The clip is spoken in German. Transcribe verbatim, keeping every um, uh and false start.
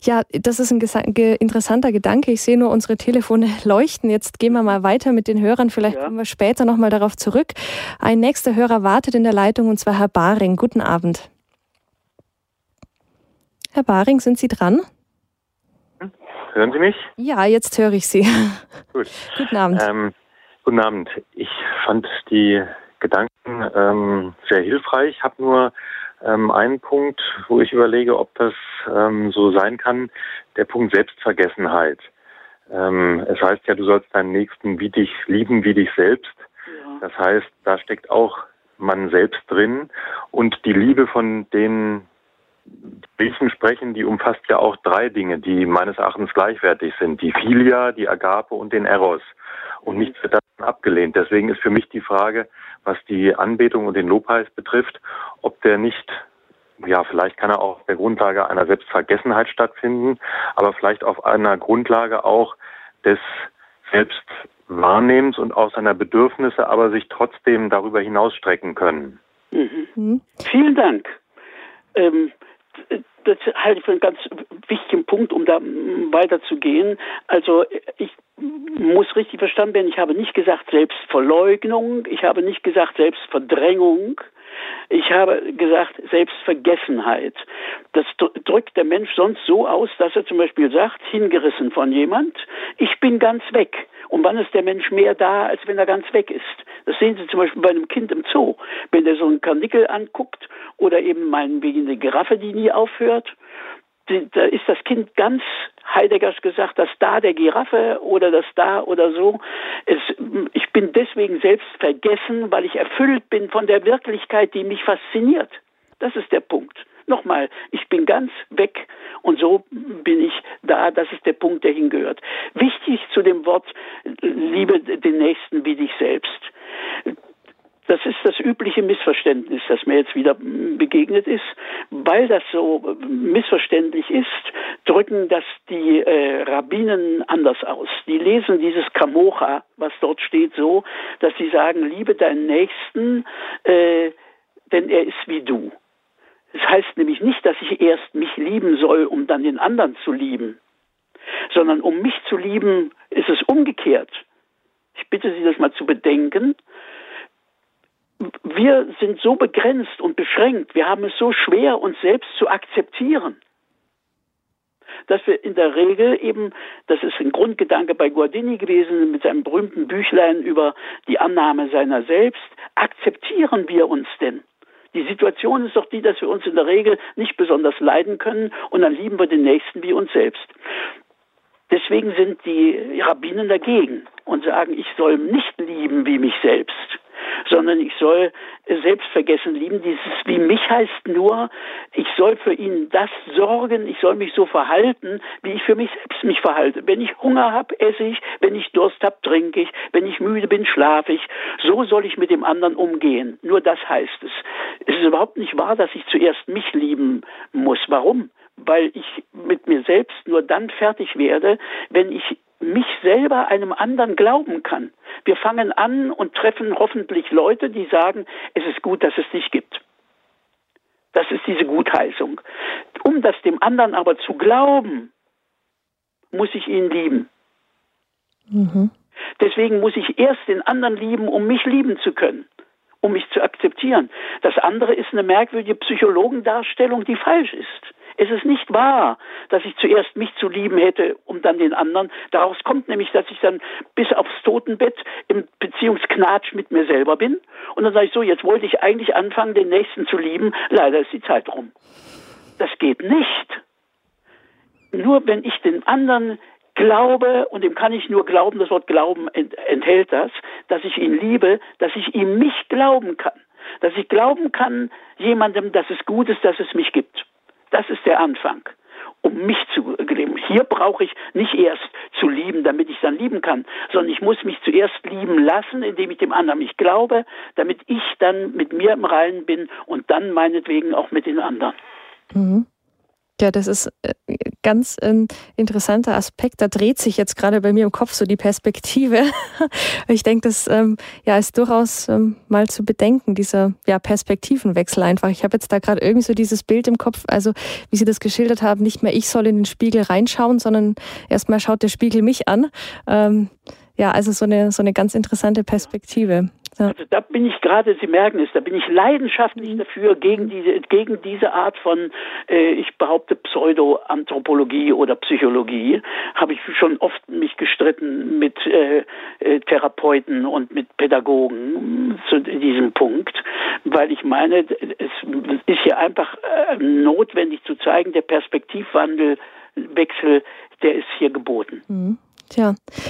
Ja, das ist ein gesa- ge- interessanter Gedanke. Ich sehe nur, unsere Telefone leuchten. Jetzt gehen wir mal weiter mit den Hörern. Vielleicht ja. kommen wir später nochmal darauf zurück. Ein nächster Hörer wartet in der Leitung, und zwar Herr Baring. Guten Abend. Herr Baring, sind Sie dran? Hören Sie mich? Ja, jetzt höre ich Sie. Gut. Guten Abend. Ähm, guten Abend. Ich fand die Gedanken ähm, sehr hilfreich. Ich habe nur ähm, einen Punkt, wo ich überlege, ob das ähm, so sein kann, der Punkt Selbstvergessenheit. Ähm, es heißt ja, du sollst deinen Nächsten wie dich lieben, wie dich selbst. Ja. Das heißt, da steckt auch man selbst drin, und die Liebe, von denen Griechen sprechen, die umfasst ja auch drei Dinge, die meines Erachtens gleichwertig sind. Die Philia, die Agape und den Eros. Und nichts wird davon abgelehnt. Deswegen ist für mich die Frage, was die Anbetung und den Lobpreis betrifft, ob der nicht, ja, vielleicht kann er auch auf der Grundlage einer Selbstvergessenheit stattfinden, aber vielleicht auf einer Grundlage auch des Selbstwahrnehmens und auch seiner Bedürfnisse, aber sich trotzdem darüber hinausstrecken können. Mhm. Mhm. Vielen Dank. Ähm, Das halte ich für einen ganz wichtigen Punkt, um da weiterzugehen. Also ich muss richtig verstanden werden, ich habe nicht gesagt Selbstverleugnung, ich habe nicht gesagt Selbstverdrängung, ich habe gesagt Selbstvergessenheit. Das drückt der Mensch sonst so aus, dass er zum Beispiel sagt, hingerissen von jemand, ich bin ganz weg. Und wann ist der Mensch mehr da, als wenn er ganz weg ist? Das sehen Sie zum Beispiel bei einem Kind im Zoo. Wenn der so einen Karnickel anguckt oder eben meinetwegen eine Giraffe, die nie aufhört, die, da ist das Kind ganz Heideggers gesagt, das da der Giraffe oder das da oder so. Es, ich bin deswegen selbst vergessen, weil ich erfüllt bin von der Wirklichkeit, die mich fasziniert. Das ist der Punkt. Nochmal, ich bin ganz weg und so bin ich da, das ist der Punkt, der hingehört. Wichtig zu dem Wort, liebe den Nächsten wie dich selbst. Das ist das übliche Missverständnis, das mir jetzt wieder begegnet ist. Weil das so missverständlich ist, drücken das die äh, Rabbinen anders aus. Die lesen dieses Kamocha, was dort steht, so, dass sie sagen, liebe deinen Nächsten, äh, denn er ist wie du. Das heißt nämlich nicht, dass ich erst mich lieben soll, um dann den anderen zu lieben, sondern um mich zu lieben, ist es umgekehrt. Ich bitte Sie, das mal zu bedenken. Wir sind so begrenzt und beschränkt, wir haben es so schwer, uns selbst zu akzeptieren, dass wir in der Regel eben, das ist ein Grundgedanke bei Guardini gewesen, mit seinem berühmten Büchlein über die Annahme seiner selbst, akzeptieren wir uns denn? Die Situation ist doch die, dass wir uns in der Regel nicht besonders leiden können und dann lieben wir den Nächsten wie uns selbst. Deswegen sind die Rabbinen dagegen und sagen, ich soll nicht lieben wie mich selbst, sondern ich soll selbstvergessen lieben. Dieses wie mich heißt nur, ich soll für ihn das sorgen, ich soll mich so verhalten, wie ich für mich selbst mich verhalte. Wenn ich Hunger habe, esse ich, wenn ich Durst habe, trinke ich, wenn ich müde bin, schlafe ich. So soll ich mit dem anderen umgehen. Nur das heißt es. Es ist überhaupt nicht wahr, dass ich zuerst mich lieben muss. Warum? Weil ich mit mir selbst nur dann fertig werde, wenn ich mich selber einem anderen glauben kann. Wir fangen an und treffen hoffentlich Leute, die sagen, es ist gut, dass es dich gibt. Das ist diese Gutheißung. Um das dem anderen aber zu glauben, muss ich ihn lieben. Mhm. Deswegen muss ich erst den anderen lieben, um mich lieben zu können, um mich zu akzeptieren. Das andere ist eine merkwürdige Psychologendarstellung, die falsch ist. Es ist nicht wahr, dass ich zuerst mich zu lieben hätte, um dann den anderen. Daraus kommt nämlich, dass ich dann bis aufs Totenbett im Beziehungsknatsch mit mir selber bin. Und dann sage ich so, jetzt wollte ich eigentlich anfangen, den Nächsten zu lieben. Leider ist die Zeit rum. Das geht nicht. Nur wenn ich den anderen glaube, und dem kann ich nur glauben, das Wort Glauben enthält das, dass ich ihn liebe, dass ich ihm mich glauben kann. Dass ich glauben kann jemandem, dass es gut ist, dass es mich gibt. Das ist der Anfang, um mich zu lieben. Hier brauche ich nicht erst zu lieben, damit ich dann lieben kann, sondern ich muss mich zuerst lieben lassen, indem ich dem anderen mich glaube, damit ich dann mit mir im Reinen bin und dann meinetwegen auch mit den anderen. Mhm. Ja, das ist ganz ein interessanter Aspekt. Da dreht sich jetzt gerade bei mir im Kopf so die Perspektive. Ich denke, das ähm, ja, ist durchaus ähm, mal zu bedenken, dieser ja, Perspektivenwechsel einfach. Ich habe jetzt da gerade irgendwie so dieses Bild im Kopf, also wie Sie das geschildert haben, nicht mehr ich soll in den Spiegel reinschauen, sondern erstmal schaut der Spiegel mich an. Ähm, ja, also so eine, so eine ganz interessante Perspektive. Ja. Also da bin ich gerade, Sie merken es, da bin ich leidenschaftlich mhm. dafür, gegen diese, gegen diese Art von, äh, ich behaupte, Pseudo-Anthropologie oder Psychologie, habe ich schon oft mich gestritten mit äh, äh, Therapeuten und mit Pädagogen zu diesem Punkt, weil ich meine, es ist hier einfach äh, notwendig zu zeigen, der Perspektivwandel, Wechsel, der ist hier geboten. Mhm. Tja.